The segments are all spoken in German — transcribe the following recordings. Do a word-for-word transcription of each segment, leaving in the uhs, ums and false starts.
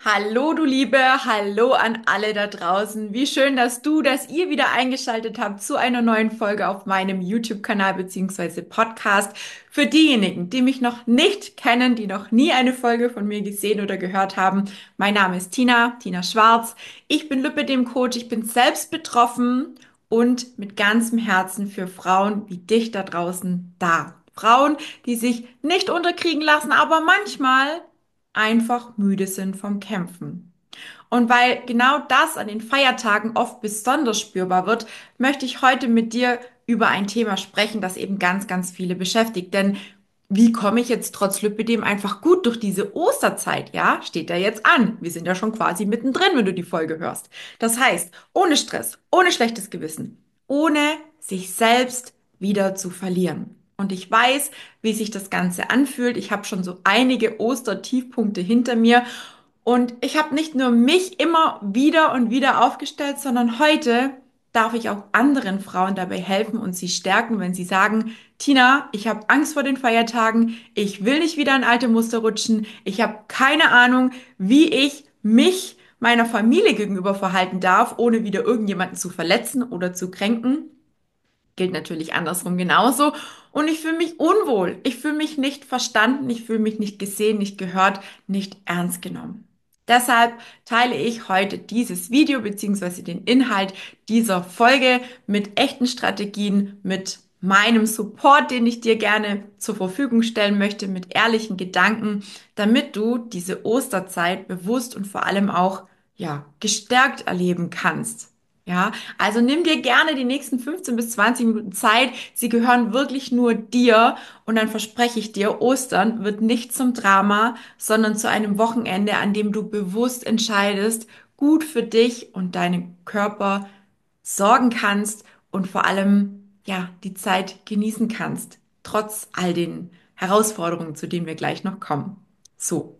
Hallo, du Liebe, hallo an alle da draußen. Wie schön, dass du, dass ihr wieder eingeschaltet habt zu einer neuen Folge auf meinem YouTube-Kanal beziehungsweise Podcast. Für diejenigen, die mich noch nicht kennen, die noch nie eine Folge von mir gesehen oder gehört haben, mein Name ist Tina, Tina Schwarz. Ich bin Lipidem-Coach, ich bin selbst betroffen und mit ganzem Herzen für Frauen wie dich da draußen da. Frauen, die sich nicht unterkriegen lassen, aber manchmal einfach müde sind vom Kämpfen. Und weil genau das an den Feiertagen oft besonders spürbar wird, möchte ich heute mit dir über ein Thema sprechen, das eben ganz, ganz viele beschäftigt. Denn wie komme ich jetzt trotz Lipidem einfach gut durch diese Osterzeit? Ja, steht da jetzt an. Wir sind ja schon quasi mittendrin, wenn du die Folge hörst. Das heißt, ohne Stress, ohne schlechtes Gewissen, ohne sich selbst wieder zu verlieren. Und ich weiß, wie sich das Ganze anfühlt. Ich habe schon so einige Ostertiefpunkte hinter mir. Und ich habe nicht nur mich immer wieder und wieder aufgestellt, sondern heute darf ich auch anderen Frauen dabei helfen und sie stärken, wenn sie sagen, Tina, ich habe Angst vor den Feiertagen, ich will nicht wieder in alte Muster rutschen, ich habe keine Ahnung, wie ich mich meiner Familie gegenüber verhalten darf, ohne wieder irgendjemanden zu verletzen oder zu kränken. Gilt natürlich andersrum genauso. Und ich fühle mich unwohl. Ich fühle mich nicht verstanden. Ich fühle mich nicht gesehen, nicht gehört, nicht ernst genommen. Deshalb teile ich heute dieses Video beziehungsweise den Inhalt dieser Folge mit echten Strategien, mit meinem Support, den ich dir gerne zur Verfügung stellen möchte, mit ehrlichen Gedanken, damit du diese Osterzeit bewusst und vor allem auch, ja, gestärkt erleben kannst. Ja, also nimm dir gerne die nächsten fünfzehn bis zwanzig Minuten Zeit. Sie gehören wirklich nur dir. Und dann verspreche ich dir, Ostern wird nicht zum Drama, sondern zu einem Wochenende, an dem du bewusst entscheidest, gut für dich und deinen Körper sorgen kannst und vor allem, ja, die Zeit genießen kannst. Trotz all den Herausforderungen, zu denen wir gleich noch kommen. So.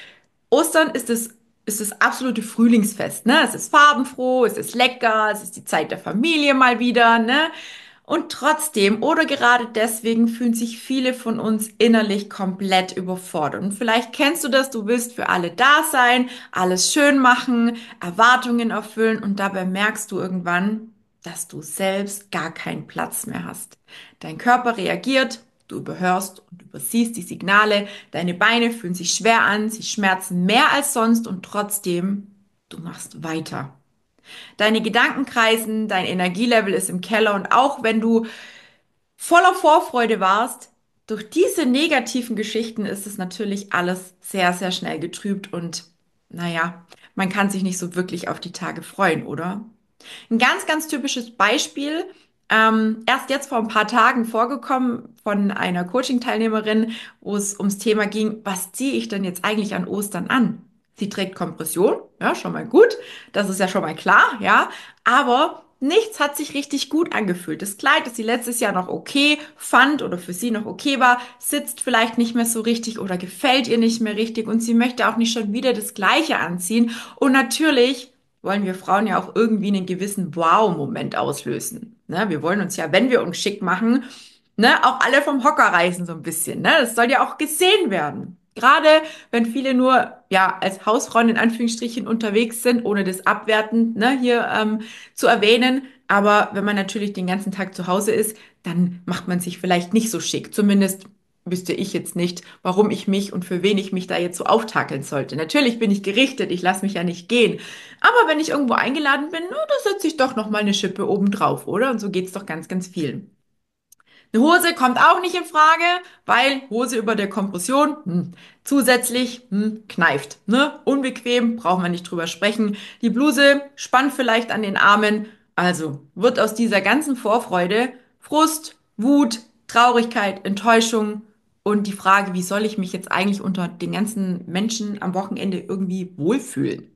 Ostern ist es, ist das absolute Frühlingsfest, ne? Es ist farbenfroh, es ist lecker, es ist die Zeit der Familie mal wieder, ne? Und trotzdem oder gerade deswegen fühlen sich viele von uns innerlich komplett überfordert. Und vielleicht kennst du das, du willst für alle da sein, alles schön machen, Erwartungen erfüllen und dabei merkst du irgendwann, dass du selbst gar keinen Platz mehr hast. Dein Körper reagiert, du überhörst und übersiehst die Signale, deine Beine fühlen sich schwer an, sie schmerzen mehr als sonst und trotzdem, du machst weiter. Deine Gedanken kreisen, dein Energielevel ist im Keller und auch wenn du voller Vorfreude warst, durch diese negativen Geschichten ist es natürlich alles sehr, sehr schnell getrübt und naja, man kann sich nicht so wirklich auf die Tage freuen, oder? Ein ganz, ganz typisches Beispiel, ähm, erst jetzt vor ein paar Tagen vorgekommen von einer Coaching-Teilnehmerin, wo es ums Thema ging, was ziehe ich denn jetzt eigentlich an Ostern an? Sie trägt Kompression, ja, schon mal gut, das ist ja schon mal klar, ja, aber nichts hat sich richtig gut angefühlt. Das Kleid, das sie letztes Jahr noch okay fand oder für sie noch okay war, sitzt vielleicht nicht mehr so richtig oder gefällt ihr nicht mehr richtig und sie möchte auch nicht schon wieder das Gleiche anziehen. Und natürlich wollen wir Frauen ja auch irgendwie einen gewissen Wow-Moment auslösen. Ne? Wir wollen uns ja, wenn wir uns schick machen, ne, auch alle vom Hocker reißen so ein bisschen. Ne? Das soll ja auch gesehen werden. Gerade wenn viele nur ja als Hausfrauen in Anführungsstrichen unterwegs sind, ohne das abwertend ne, hier ähm, zu erwähnen. Aber wenn man natürlich den ganzen Tag zu Hause ist, dann macht man sich vielleicht nicht so schick. Zumindest wüsste ich jetzt nicht, warum ich mich und für wen ich mich da jetzt so auftakeln sollte. Natürlich bin ich gerichtet, ich lasse mich ja nicht gehen. Aber wenn ich irgendwo eingeladen bin, na, da setze ich doch noch mal eine Schippe oben drauf, oder? Und so geht's doch ganz, ganz vielen. Eine Hose kommt auch nicht in Frage, weil Hose über der Kompression hm, zusätzlich hm, kneift. Ne? Unbequem, brauchen wir nicht drüber sprechen. Die Bluse spannt vielleicht an den Armen. Also wird aus dieser ganzen Vorfreude Frust, Wut, Traurigkeit, Enttäuschung und die Frage, wie soll ich mich jetzt eigentlich unter den ganzen Menschen am Wochenende irgendwie wohlfühlen?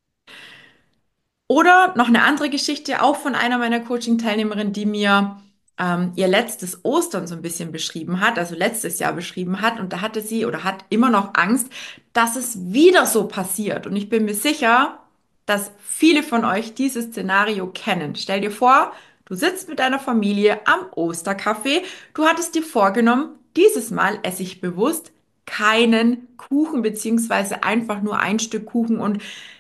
Oder noch eine andere Geschichte, auch von einer meiner Coaching-Teilnehmerinnen, die mir ähm, ihr letztes Ostern so ein bisschen beschrieben hat, also letztes Jahr beschrieben hat. Und da hatte sie oder hat immer noch Angst, dass es wieder so passiert. Und ich bin mir sicher, dass viele von euch dieses Szenario kennen. Stell dir vor, du sitzt mit deiner Familie am Osterkaffee. Du hattest dir vorgenommen, dieses Mal esse ich bewusst keinen Kuchen beziehungsweise einfach nur ein Stück Kuchen und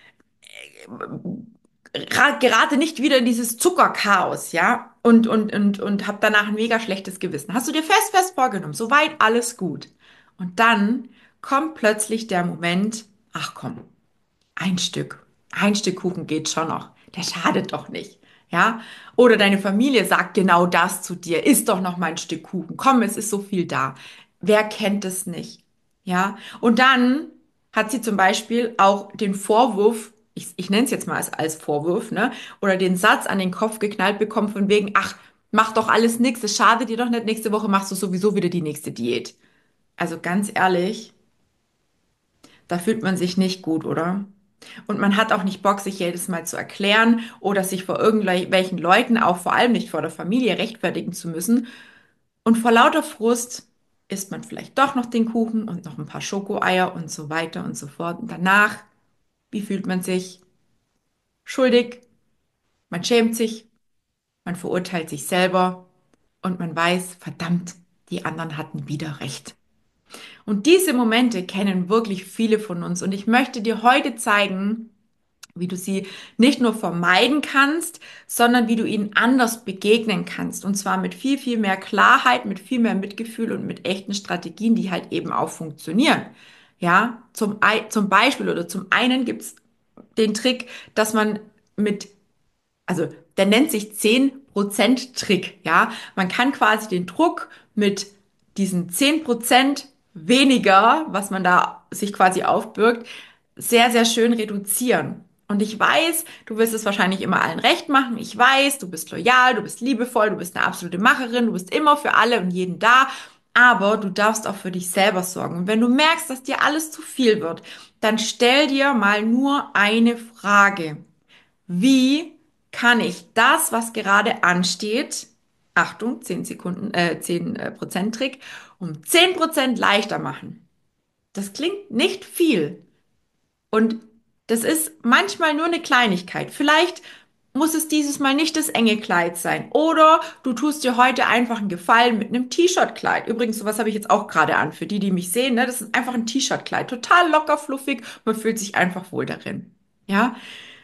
ra- gerate nicht wieder in dieses Zuckerchaos, ja, und, und, und, und habe danach ein mega schlechtes Gewissen. Hast du dir fest, fest vorgenommen, soweit alles gut. Und dann kommt plötzlich der Moment, ach komm, ein Stück, ein Stück Kuchen geht schon noch, der schadet doch nicht, ja. Oder deine Familie sagt genau das zu dir, isst doch noch mal ein Stück Kuchen, komm, es ist so viel da. Wer kennt es nicht, ja? Und dann hat sie zum Beispiel auch den Vorwurf, ich, ich nenne es jetzt mal als, als Vorwurf, ne? Oder den Satz an den Kopf geknallt bekommen von wegen, ach, mach doch alles nix, es schadet dir doch nicht, nächste Woche machst du sowieso wieder die nächste Diät. Also ganz ehrlich, da fühlt man sich nicht gut, oder? Und man hat auch nicht Bock, sich jedes Mal zu erklären oder sich vor irgendwelchen Leuten, auch vor allem nicht vor der Familie, rechtfertigen zu müssen. Und vor lauter Frust isst man vielleicht doch noch den Kuchen und noch ein paar Schokoeier und so weiter und so fort. Und danach, wie fühlt man sich? Schuldig, man schämt sich, man verurteilt sich selber und man weiß, verdammt, die anderen hatten wieder recht. Und diese Momente kennen wirklich viele von uns. Und ich möchte dir heute zeigen, wie du sie nicht nur vermeiden kannst, sondern wie du ihnen anders begegnen kannst. Und zwar mit viel, viel mehr Klarheit, mit viel mehr Mitgefühl und mit echten Strategien, die halt eben auch funktionieren. Ja, zum, Ei- zum Beispiel oder zum einen gibt's den Trick, dass man mit also der nennt sich zehn Prozent Trick, ja. Man kann quasi den Druck mit diesen zehn Prozent weniger, was man da sich quasi aufbürgt, sehr, sehr schön reduzieren. Und ich weiß, du wirst es wahrscheinlich immer allen recht machen. Ich weiß, du bist loyal, du bist liebevoll, du bist eine absolute Macherin, du bist immer für alle und jeden da. Aber du darfst auch für dich selber sorgen. Und wenn du merkst, dass dir alles zu viel wird, dann stell dir mal nur eine Frage. Wie kann ich das, was gerade ansteht, Achtung, zehn Sekunden, äh, zehn äh, Prozent Trick, um zehn Prozent leichter machen? Das klingt nicht viel. Und das ist manchmal nur eine Kleinigkeit. Vielleicht muss es dieses Mal nicht das enge Kleid sein. Oder du tust dir heute einfach einen Gefallen mit einem T-Shirt-Kleid. Übrigens, sowas habe ich jetzt auch gerade an. Für die, die mich sehen, ne? Das ist einfach ein T-Shirt-Kleid. Total locker, fluffig. Man fühlt sich einfach wohl darin. Ja?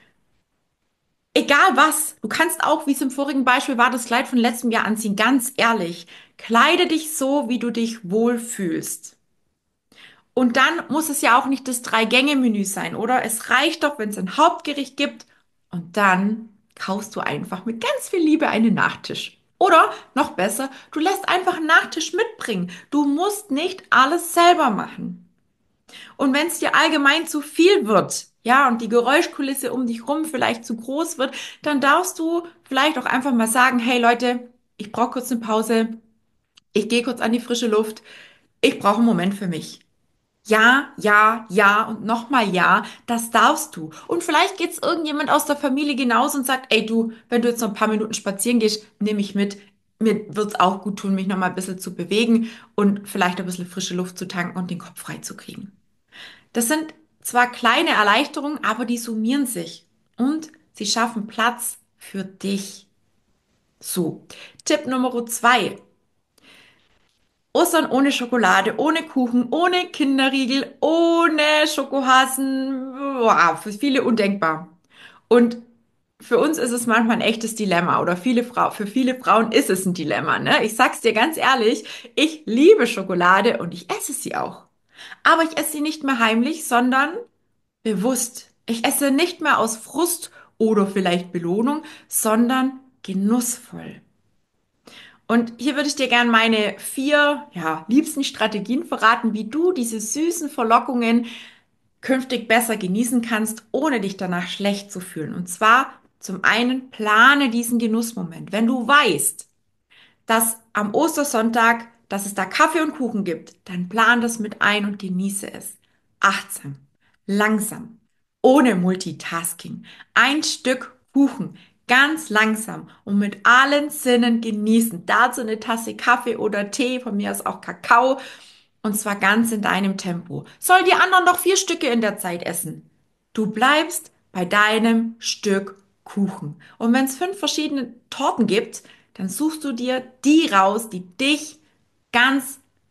Egal was, du kannst auch, wie es im vorigen Beispiel war, das Kleid von letztem Jahr anziehen. Ganz ehrlich, kleide dich so, wie du dich wohlfühlst. Und dann muss es ja auch nicht das Drei-Gänge-Menü sein, oder? Es reicht doch, wenn es ein Hauptgericht gibt und dann kaufst du einfach mit ganz viel Liebe einen Nachtisch. Oder noch besser, du lässt einfach einen Nachtisch mitbringen. Du musst nicht alles selber machen. Und wenn es dir allgemein zu viel wird, ja, und die Geräuschkulisse um dich rum vielleicht zu groß wird, dann darfst du vielleicht auch einfach mal sagen, hey Leute, ich brauche kurz eine Pause, ich gehe kurz an die frische Luft, ich brauche einen Moment für mich. Ja, ja, ja und nochmal ja, das darfst du. Und vielleicht geht's irgendjemand aus der Familie genauso und sagt, ey du, wenn du jetzt noch ein paar Minuten spazieren gehst, nehme ich mit. Mir wird's auch gut tun, mich noch mal ein bisschen zu bewegen und vielleicht ein bisschen frische Luft zu tanken und den Kopf frei zu kriegen. Das sind zwar kleine Erleichterungen, aber die summieren sich und sie schaffen Platz für dich. So, Tipp Nummer zwei. Ostern ohne Schokolade, ohne Kuchen, ohne Kinderriegel, ohne Schokohasen. Wow, für viele undenkbar. Und für uns ist es manchmal ein echtes Dilemma oder viele Frau, für viele Frauen ist es ein Dilemma, ne? Ich sag's dir ganz ehrlich, ich liebe Schokolade und ich esse sie auch. Aber ich esse sie nicht mehr heimlich, sondern bewusst. Ich esse nicht mehr aus Frust oder vielleicht Belohnung, sondern genussvoll. Und hier würde ich dir gerne meine vier, ja, liebsten Strategien verraten, wie du diese süßen Verlockungen künftig besser genießen kannst, ohne dich danach schlecht zu fühlen. Und zwar zum einen plane diesen Genussmoment. Wenn du weißt, dass am Ostersonntag, dass es da Kaffee und Kuchen gibt, dann plan das mit ein und genieße es. Achtsam, langsam, ohne Multitasking. Ein Stück Kuchen, ganz langsam und mit allen Sinnen genießen. Dazu eine Tasse Kaffee oder Tee, von mir aus auch Kakao. Und zwar ganz in deinem Tempo. Soll die anderen noch vier Stücke in der Zeit essen? Du bleibst bei deinem Stück Kuchen. Und wenn es fünf verschiedene Torten gibt, dann suchst du dir die raus, die dich ganz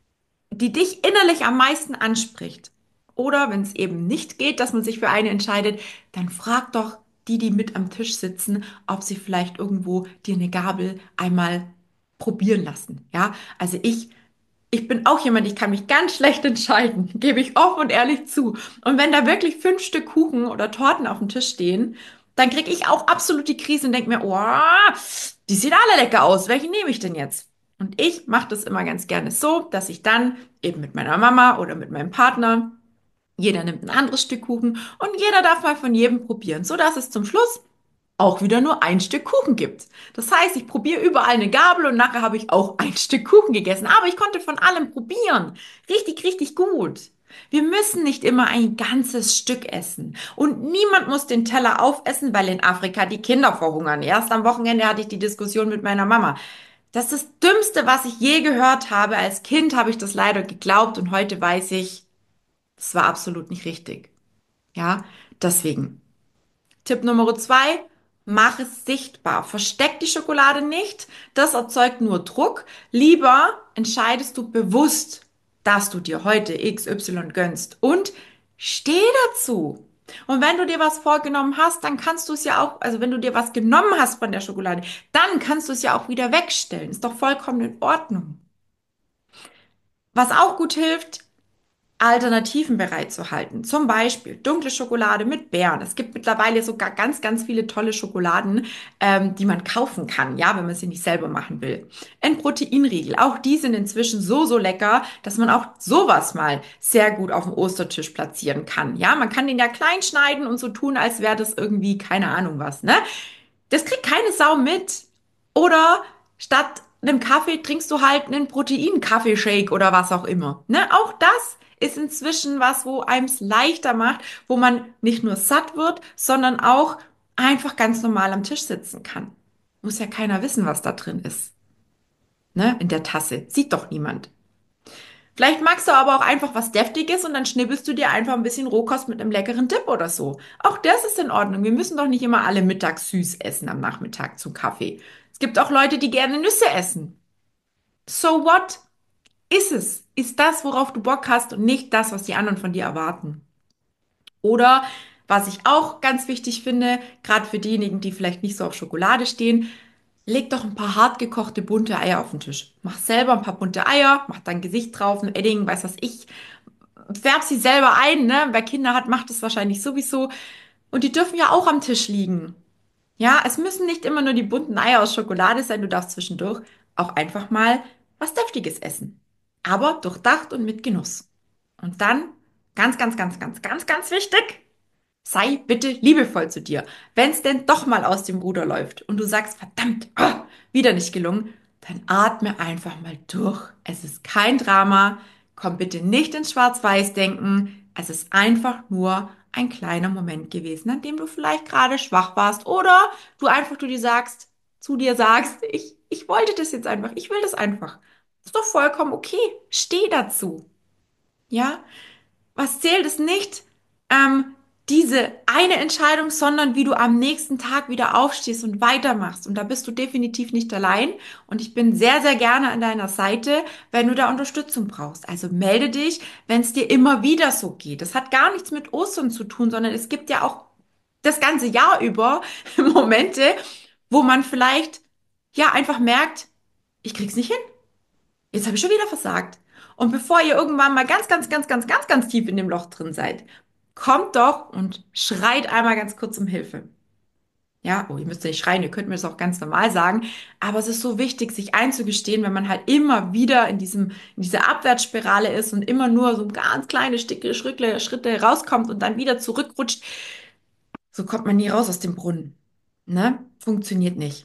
die dich innerlich am meisten anspricht. Oder wenn es eben nicht geht, dass man sich für eine entscheidet, dann frag doch die, die mit am Tisch sitzen, ob sie vielleicht irgendwo dir eine Gabel einmal probieren lassen. Ja, also ich ich bin auch jemand, ich kann mich ganz schlecht entscheiden, gebe ich offen und ehrlich zu. Und wenn da wirklich fünf Stück Kuchen oder Torten auf dem Tisch stehen, dann kriege ich auch absolut die Krise und denke mir, oh, die sehen alle lecker aus, welchen nehme ich denn jetzt? Und ich mache das immer ganz gerne so, dass ich dann eben mit meiner Mama oder mit meinem Partner, jeder nimmt ein anderes Stück Kuchen und jeder darf mal von jedem probieren, so dass es zum Schluss auch wieder nur ein Stück Kuchen gibt. Das heißt, ich probiere überall eine Gabel und nachher habe ich auch ein Stück Kuchen gegessen. Aber ich konnte von allem probieren. Richtig, richtig gut. Wir müssen nicht immer ein ganzes Stück essen. Und niemand muss den Teller aufessen, weil in Afrika die Kinder verhungern. Erst am Wochenende hatte ich die Diskussion mit meiner Mama. Das ist das Dümmste, was ich je gehört habe. Als Kind habe ich das leider geglaubt und heute weiß ich, das war absolut nicht richtig. Ja, deswegen. Tipp Nummer zwei, mach es sichtbar. Versteck die Schokolade nicht. Das erzeugt nur Druck. Lieber entscheidest du bewusst, dass du dir heute X Y gönnst und steh dazu. Und wenn du dir was vorgenommen hast, dann kannst du es ja auch, also wenn du dir was genommen hast von der Schokolade, dann kannst du es ja auch wieder wegstellen. Ist doch vollkommen in Ordnung. Was auch gut hilft, Alternativen bereitzuhalten. Zum Beispiel dunkle Schokolade mit Beeren. Es gibt mittlerweile sogar ganz, ganz viele tolle Schokoladen, ähm, die man kaufen kann, ja, wenn man sie nicht selber machen will. Ein Proteinriegel. Auch die sind inzwischen so, so lecker, dass man auch sowas mal sehr gut auf dem Ostertisch platzieren kann. Ja, man kann den ja klein schneiden und so tun, als wäre das irgendwie keine Ahnung was, ne? Das kriegt keine Sau mit. Oder statt einem Kaffee trinkst du halt einen Protein-Kaffeeshake oder was auch immer. Ne? Auch das ist inzwischen was, wo einem es leichter macht, wo man nicht nur satt wird, sondern auch einfach ganz normal am Tisch sitzen kann. Muss ja keiner wissen, was da drin ist. Ne? In der Tasse. Sieht doch niemand. Vielleicht magst du aber auch einfach was Deftiges und dann schnibbelst du dir einfach ein bisschen Rohkost mit einem leckeren Dip oder so. Auch das ist in Ordnung. Wir müssen doch nicht immer alle mittags süß essen am Nachmittag zum Kaffee. Es gibt auch Leute, die gerne Nüsse essen. So what? Ist es? Ist das, worauf du Bock hast und nicht das, was die anderen von dir erwarten? Oder was ich auch ganz wichtig finde, gerade für diejenigen, die vielleicht nicht so auf Schokolade stehen, leg doch ein paar hartgekochte bunte Eier auf den Tisch. Mach selber ein paar bunte Eier, mach dein Gesicht drauf, ein Edding, weiß was ich. Färb sie selber ein, ne? Wer Kinder hat, macht es wahrscheinlich sowieso. Und die dürfen ja auch am Tisch liegen. Ja, es müssen nicht immer nur die bunten Eier aus Schokolade sein. Du darfst zwischendurch auch einfach mal was Deftiges essen. Aber durchdacht und mit Genuss. Und dann, ganz, ganz, ganz, ganz, ganz, ganz wichtig, sei bitte liebevoll zu dir. Wenn es denn doch mal aus dem Ruder läuft und du sagst, verdammt, ah, wieder nicht gelungen, dann atme einfach mal durch. Es ist kein Drama. Komm bitte nicht ins Schwarz-Weiß-Denken. Es ist einfach nur ein kleiner Moment gewesen, an dem du vielleicht gerade schwach warst oder du einfach du dir sagst, zu dir sagst, ich, ich wollte das jetzt einfach, ich will das einfach. Ist doch vollkommen okay. Steh dazu. Ja? Was zählt ist nicht ähm, diese eine Entscheidung, sondern wie du am nächsten Tag wieder aufstehst und weitermachst. Und da bist du definitiv nicht allein. Und ich bin sehr, sehr gerne an deiner Seite, wenn du da Unterstützung brauchst. Also melde dich, wenn es dir immer wieder so geht. Das hat gar nichts mit Ostern zu tun, sondern es gibt ja auch das ganze Jahr über Momente, wo man vielleicht ja einfach merkt, ich krieg's nicht hin. Jetzt habe ich schon wieder versagt. Und bevor ihr irgendwann mal ganz, ganz, ganz, ganz, ganz, ganz tief in dem Loch drin seid, kommt doch und schreit einmal ganz kurz um Hilfe. Ja, oh, ihr müsst ja nicht schreien, ihr könnt mir das auch ganz normal sagen. Aber es ist so wichtig, sich einzugestehen, wenn man halt immer wieder in diesem, in dieser Abwärtsspirale ist und immer nur so ganz kleine Stücke, Schritte, Schritte rauskommt und dann wieder zurückrutscht. So kommt man nie raus aus dem Brunnen. Ne? Funktioniert nicht.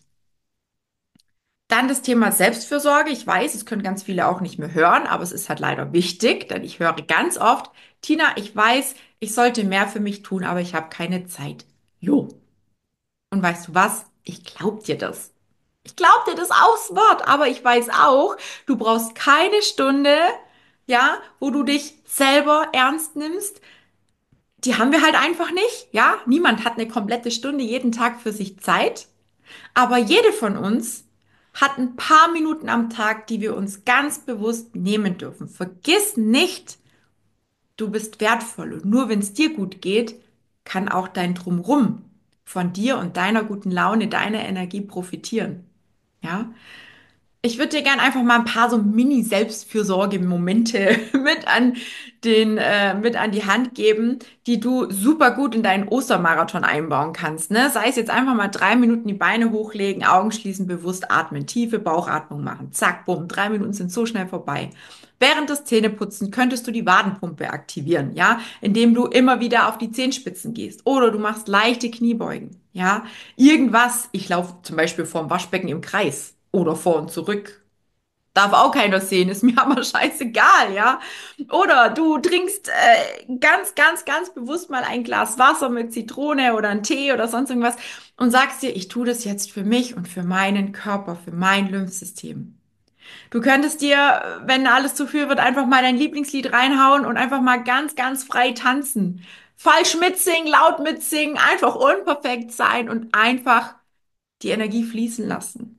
Dann das Thema Selbstfürsorge. Ich weiß, es können ganz viele auch nicht mehr hören, aber es ist halt leider wichtig, denn ich höre ganz oft, Tina, ich weiß, ich sollte mehr für mich tun, aber ich habe keine Zeit. Jo. Und weißt du was? Ich glaub dir das. Ich glaub dir das aufs Wort, aber ich weiß auch, du brauchst keine Stunde, ja, wo du dich selber ernst nimmst. Die haben wir halt einfach nicht, ja? Niemand hat eine komplette Stunde jeden Tag für sich Zeit, aber jede von uns hat ein paar Minuten am Tag, die wir uns ganz bewusst nehmen dürfen. Vergiss nicht, du bist wertvoll und nur wenn es dir gut geht, kann auch dein Drumrum von dir und deiner guten Laune, deiner Energie profitieren. Ja? Ich würde dir gerne einfach mal ein paar so Mini-Selbstfürsorge-Momente mit an den, äh, mit an die Hand geben, die du super gut in deinen Ostermarathon einbauen kannst, ne? Sei es jetzt einfach mal drei Minuten die Beine hochlegen, Augen schließen, bewusst atmen, tiefe Bauchatmung machen. Zack, bumm, drei Minuten sind so schnell vorbei. Während des Zähneputzen könntest du die Wadenpumpe aktivieren, ja, indem du immer wieder auf die Zehenspitzen gehst. Oder du machst leichte Kniebeugen, ja. Irgendwas. Ich laufe zum Beispiel vorm Waschbecken im Kreis oder vor und zurück. Darf auch keiner sehen, ist mir aber scheißegal, ja. Oder du trinkst äh, ganz, ganz, ganz bewusst mal ein Glas Wasser mit Zitrone oder einen Tee oder sonst irgendwas und sagst dir, ich tue das jetzt für mich und für meinen Körper, für mein Lymphsystem. Du könntest dir, wenn alles zu viel wird, einfach mal dein Lieblingslied reinhauen und einfach mal ganz, ganz frei tanzen. Falsch mitsingen, laut mitsingen, einfach unperfekt sein und einfach die Energie fließen lassen.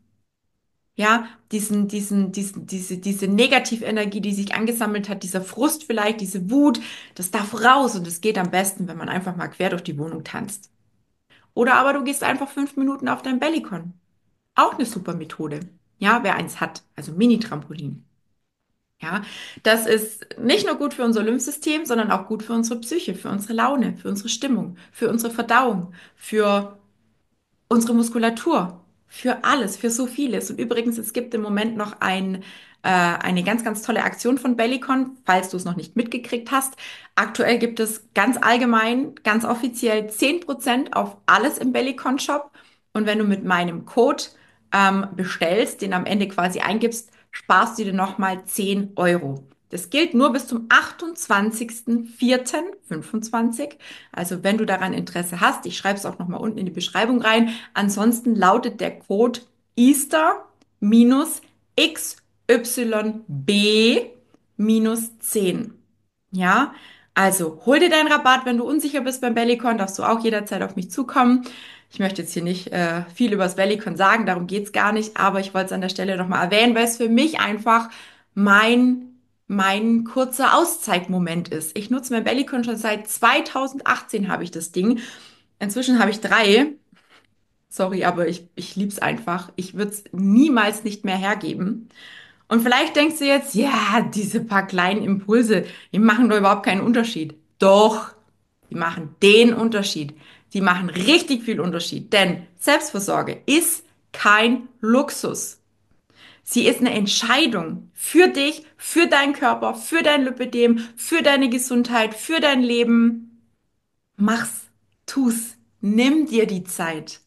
Ja, diesen, diesen, diesen, diese, diese Negativenergie, die sich angesammelt hat, dieser Frust vielleicht, diese Wut, das darf raus und es geht am besten, wenn man einfach mal quer durch die Wohnung tanzt. Oder aber du gehst einfach fünf Minuten auf dein Bellycon. Auch eine super Methode. Ja, wer eins hat, also Mini-Trampolin. Ja, das ist nicht nur gut für unser Lymphsystem, sondern auch gut für unsere Psyche, für unsere Laune, für unsere Stimmung, für unsere Verdauung, für unsere Muskulatur, für alles, für so vieles. Und übrigens, es gibt im Moment noch ein, äh, eine ganz, ganz tolle Aktion von Bellicon, falls du es noch nicht mitgekriegt hast. Aktuell gibt es ganz allgemein, ganz offiziell zehn Prozent auf alles im Bellicon Shop. Und wenn du mit meinem Code ähm, bestellst, den am Ende quasi eingibst, sparst du dir nochmal zehn Euro. Das gilt nur bis zum achtundzwanzigsten vierten fünfundzwanzig. Also wenn du daran Interesse hast, ich schreibe es auch nochmal unten in die Beschreibung rein. Ansonsten lautet der Code Easter minus X Y B minus zehn. Ja, also hol dir deinen Rabatt, wenn du unsicher bist beim Bellicon, darfst du auch jederzeit auf mich zukommen. Ich möchte jetzt hier nicht äh, viel über das Bellicon sagen, darum geht's gar nicht, aber ich wollte es an der Stelle nochmal erwähnen, weil es für mich einfach mein, mein kurzer Auszeitmoment ist. Ich nutze mein Bellicon schon seit zweitausendachtzehn habe ich das Ding. Inzwischen habe ich drei. Sorry, aber ich, ich lieb's einfach. Ich würde es niemals nicht mehr hergeben. Und vielleicht denkst du jetzt, ja, diese paar kleinen Impulse, die machen doch überhaupt keinen Unterschied. Doch, die machen den Unterschied. Die machen richtig viel Unterschied. Denn Selbstversorge ist kein Luxus. Sie ist eine Entscheidung für dich, für deinen Körper, für dein Lipödem, für deine Gesundheit, für dein Leben. Mach's, tu's, nimm dir die Zeit.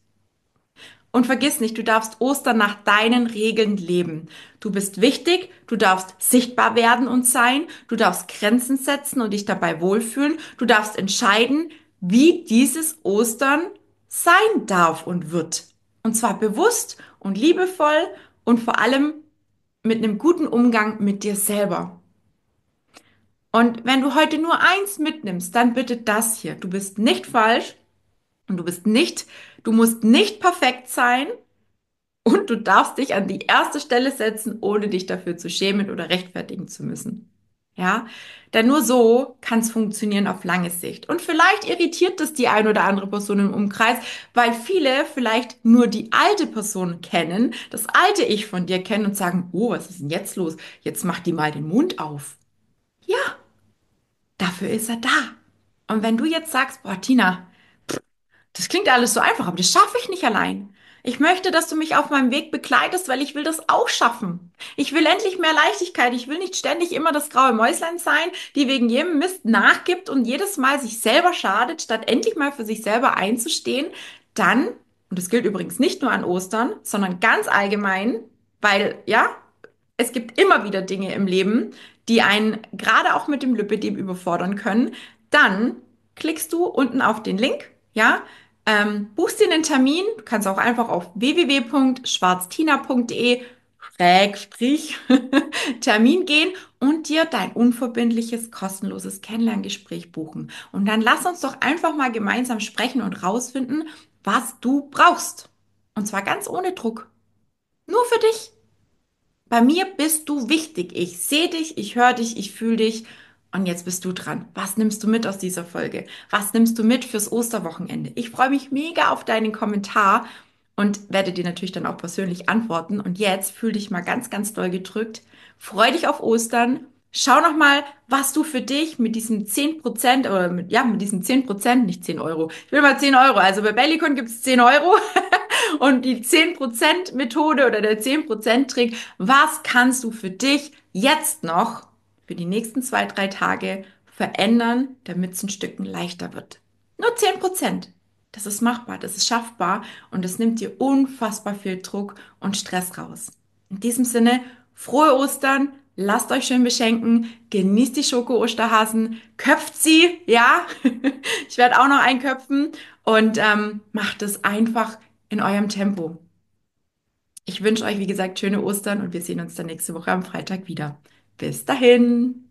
Und vergiss nicht, du darfst Ostern nach deinen Regeln leben. Du bist wichtig, du darfst sichtbar werden und sein, du darfst Grenzen setzen und dich dabei wohlfühlen, du darfst entscheiden, wie dieses Ostern sein darf und wird. Und zwar bewusst und liebevoll und vor allem mit einem guten Umgang mit dir selber. Und wenn du heute nur eins mitnimmst, dann bitte das hier. Du bist nicht falsch und du bist nicht, du musst nicht perfekt sein. Und du darfst dich an die erste Stelle setzen, ohne dich dafür zu schämen oder rechtfertigen zu müssen. Ja, denn nur so kann es funktionieren auf lange Sicht. Und vielleicht irritiert das die ein oder andere Person im Umkreis, weil viele vielleicht nur die alte Person kennen, das alte Ich von dir kennen und sagen, oh, was ist denn jetzt los? Jetzt macht die mal den Mund auf. Ja, dafür ist er da. Und wenn du jetzt sagst, boah, Tina, das klingt alles so einfach, aber das schaffe ich nicht allein. Ich möchte, dass du mich auf meinem Weg begleitest, weil ich will das auch schaffen. Ich will endlich mehr Leichtigkeit. Ich will nicht ständig immer das graue Mäuslein sein, die wegen jedem Mist nachgibt und jedes Mal sich selber schadet, statt endlich mal für sich selber einzustehen. Dann, und das gilt übrigens nicht nur an Ostern, sondern ganz allgemein, weil, ja, es gibt immer wieder Dinge im Leben, die einen gerade auch mit dem Lipödem überfordern können. Dann klickst du unten auf den Link, ja, ähm, buchst dir einen Termin. Du kannst auch einfach auf w w w punkt schwarztina punkt de Schrägstrich Termin gehen und dir dein unverbindliches, kostenloses Kennenlerngespräch buchen. Und dann lass uns doch einfach mal gemeinsam sprechen und rausfinden, was du brauchst. Und zwar ganz ohne Druck. Nur für dich. Bei mir bist du wichtig. Ich sehe dich, ich höre dich, ich fühle dich. Und jetzt bist du dran. Was nimmst du mit aus dieser Folge? Was nimmst du mit fürs Osterwochenende? Ich freue mich mega auf deinen Kommentar und werde dir natürlich dann auch persönlich antworten. Und jetzt fühl dich mal ganz, ganz doll gedrückt. Freu dich auf Ostern. Schau noch mal, was du für dich mit diesem zehn Prozent oder mit, ja, mit diesen zehn Prozent, nicht zehn Euro. Ich will mal zehn Euro. Also bei Bellicon gibt es zehn Euro. Und die zehn Prozent Methode oder der zehn Prozent Trick, was kannst du für dich jetzt noch für die nächsten zwei, drei Tage verändern, damit es ein Stückchen leichter wird? Nur zehn Prozent. Das ist machbar, das ist schaffbar und das nimmt dir unfassbar viel Druck und Stress raus. In diesem Sinne, frohe Ostern, lasst euch schön beschenken, genießt die Schoko-Osterhasen, köpft sie, ja, ich werde auch noch einköpfen und ähm, macht es einfach in eurem Tempo. Ich wünsche euch, wie gesagt, schöne Ostern und wir sehen uns dann nächste Woche am Freitag wieder. Bis dahin.